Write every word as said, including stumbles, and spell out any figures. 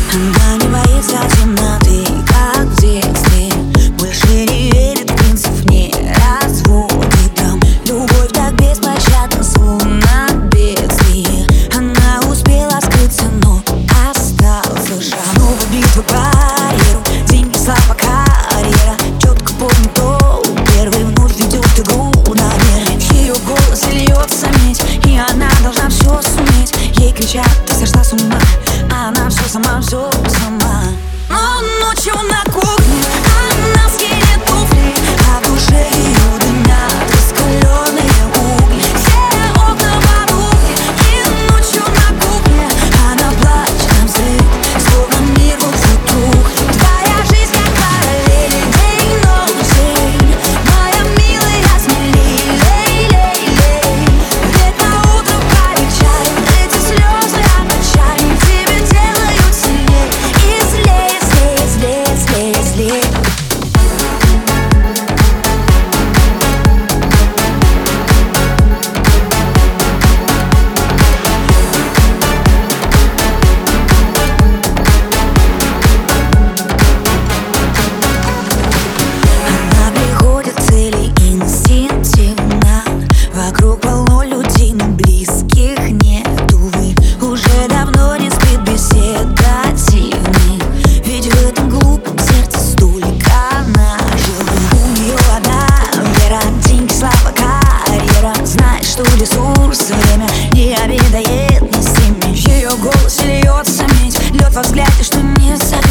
Она не боится темноты, как в детстве. Больше не верит в принцип, не разводит там. Любовь так беспощадна, словно бедствие. Она успела скрыться, но остался шаг. Снова битва по барьеру, деньги, слава, карьера. Четко помню, кто первый вновь ведет игру на нервы. В ее голосе льется медь, и она должна все суметь. Ей кричат: ты сошла с ума, а она все сама, все сама. Но ночью на кухне она скинет туфли, а в душе ее дымят раскаленные угли. Все окна потухли, и ночью на кухне она плачет нам вслед, словно мир вот затух. Твоя жизнь как параллель, день, ночь, день. Моя милая, смелей, лей, лей, лей. Ведь на утро полегчает, эти слезы от отчаяния тебя делают сильней. И злей, злей, злей, злей, злей. Она приходит к цели инстинктивно. Вокруг полно людей, но близких нет, увы. Уже давно не спит беседа дивных, ведь в этом глупом сердце столько наживых. У нее одна вера, деньги, слава, карьера. Знает, что ресурс, время не обедает ни с теми. В ее голосе льется медь, лед во взгляде, что не за